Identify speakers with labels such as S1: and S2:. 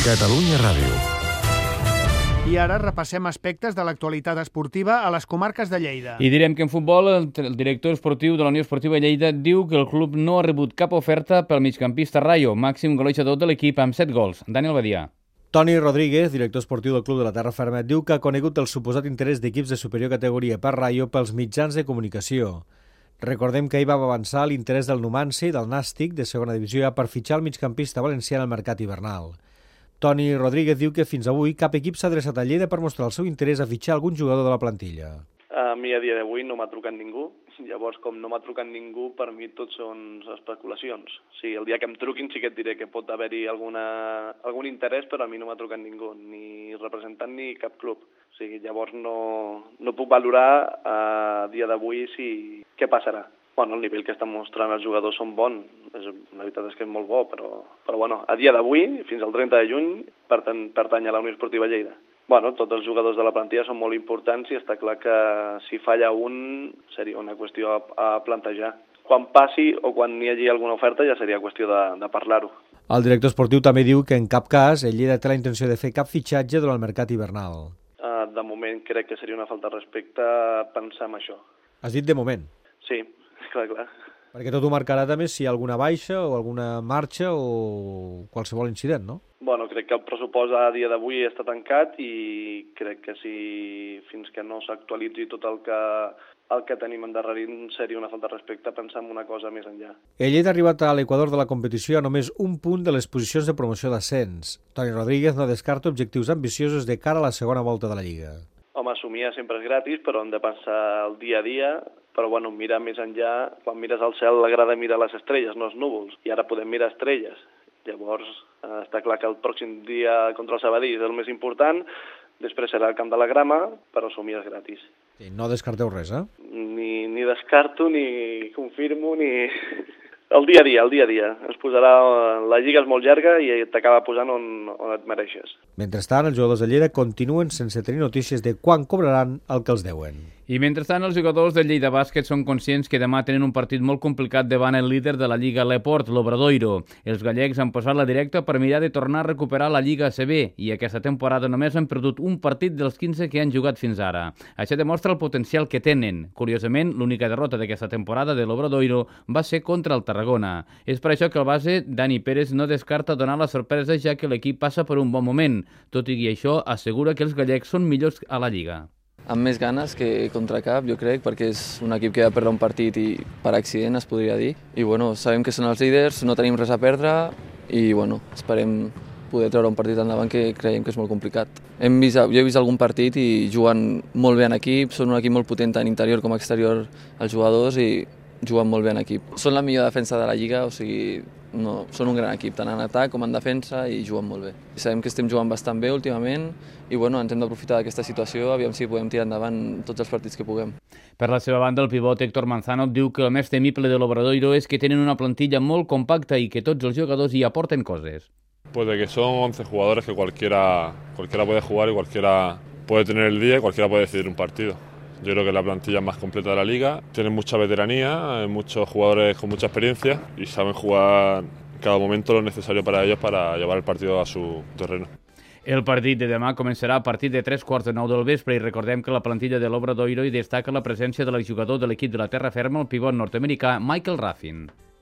S1: Catalunya Ràdio.
S2: I ara repassem aspectes de l'actualitat esportiva a les comarques de Lleida.
S3: I direm que en futbol el director esportiu de la Unió Esportiva Lleida diu que el club no ha rebut cap oferta pel migcampista Rayo, màxim golejador de l'equip amb 7 gols. Daniel Badia.
S4: Toni Rodríguez, director esportiu del club de la Terra Ferma, diu que ha conegut el suposat interès d'equips de superior categoria per Rayo pels mitjans de comunicació. Recordem que ahir va avançar l'interès del Numancia i del Nàstic de segona divisió per fitxar el migcampista valencià en el mercat hivernal. Toni Rodríguez diu que fins avui cap equip s'ha adreçat a Lleida per mostrar el seu interès a fitxar algun jugador de la plantilla.
S5: A mi a dia d'avui no m'ha trucat ningú, llavors com no m'ha trucat ningú, per mi tot són especulacions. Sí, el dia que em truquin sí que et diré que pot haver-hi algun interès, però a mi no m'ha trucat ningú, ni representant ni cap club. O sigui, llavors no puc valorar a dia d'avui què passarà. Bueno, el nivell que estan mostrant els jugadors són bons, la veritat és que és molt bo, però bueno, a dia d'avui, fins al 30 de juny, pertany a la Unió Esportiva Lleida. Bueno, tots els jugadors de la plantilla són molt importants i està clar que si falla un seria una qüestió a plantejar. Quan passi o quan hi hagi alguna oferta ja seria qüestió de parlar-ho.
S4: El director esportiu també diu que en cap cas el Lleida té la intenció de fer cap fitxatge durant el mercat hivernal.
S5: De moment crec que seria una falta de respecte pensar en això.
S4: Has dit de moment?
S5: Sí, clar.
S4: Perquè tot ho marcarà també si hi ha alguna baixa o alguna marxa o qualsevol incident, no?
S5: Bueno, crec que el pressupost a dia d'avui està tancat i crec que fins que no s'actualitzi tot el que tenim endarrerint seria una falta de respecte pensar en una cosa més enllà.
S4: El Lleida ha arribat a l'equador de la competició a només un punt de les posicions de promoció d'ascens. Toni Rodríguez no descarta objectius ambiciosos de cara a la segona volta de la Lliga.
S5: Home, somiar sempre és gratis, però hem de pensar el dia a dia. Però bueno, mirar més enllà, quan mires al cel agrada mirar les estrelles, no els núvols, i ara podem mirar estrelles. Llavors, està clar que el pròxim dia contra el Sabadell és el més important, després serà el Camp de la Grama, però somiar és gratis.
S4: I no descarteu res, eh?
S5: Ni descarto, ni confirmo, ni... El dia a dia. Es posarà... La lliga és molt llarga i t'acaba posant on et mereixes.
S4: Mentrestant, els jugadors de Lleida continuen sense tenir notícies de quan cobraran el que els deuen.
S3: I mentrestant, els jugadors del Lleida Bàsquet són conscients que demà tenen un partit molt complicat davant el líder de la Lliga L'Eport, l'Obradoiro. Els gallecs han posat la directa per mirar de tornar a recuperar la Lliga ACB i aquesta temporada només han perdut un partit dels 15 que han jugat fins ara. Això demostra el potencial que tenen. Curiosament, l'única derrota d'aquesta temporada de l'Obradoiro va ser contra el Tarragona. És per això que el base, Dani Pérez, no descarta donar la sorpresa ja que l'equip passa per un bon moment. Tot i això, assegura que els gallecs són millors a la Lliga.
S6: Amb més ganes que contra cap, jo crec, perquè és un equip que va perdre un partit i per accident, es podria dir. I bueno, sabem que són els líders, no tenim res a perdre i bueno, esperem poder treure un partit endavant que creiem que és molt complicat. Jo he vist algun partit i juguen molt bé en equip, són un equip molt potent tant interior com exterior els jugadors i juguen molt bé en equip. Són la millor defensa de la Lliga, o sigui, no, són un gran equip, tant en atac com en defensa, i juguen molt bé. I sabem que estem jugant bastant bé últimament i bueno, ens hem d'aprofitar d'aquesta situació, aviam si podem tirar endavant tots els partits que puguem.
S3: Per la seva banda, el pivot Héctor Manzano diu que el més temible de l'Obradoiro és que tenen una plantilla molt compacta i que tots els jugadors hi aporten coses.
S7: Pues de que son 11 jugadores que cualquiera puede jugar y cualquiera puede tener el día y cualquiera puede decidir un partido. Yo creo que es la plantilla más completa de la liga, tienen mucha veteranía, muchos jugadores con mucha experiencia y saben jugar en cada momento lo necesario para ellos para llevar el partido a su terreno.
S3: El partit de demà començarà a partir de 3:15 del vespre i recordem que la plantilla de l'Obradoiro hi destaca la presència de l'exjugador de l'equip de la Terra Ferma, el pivot nord-americà Michael Raffin.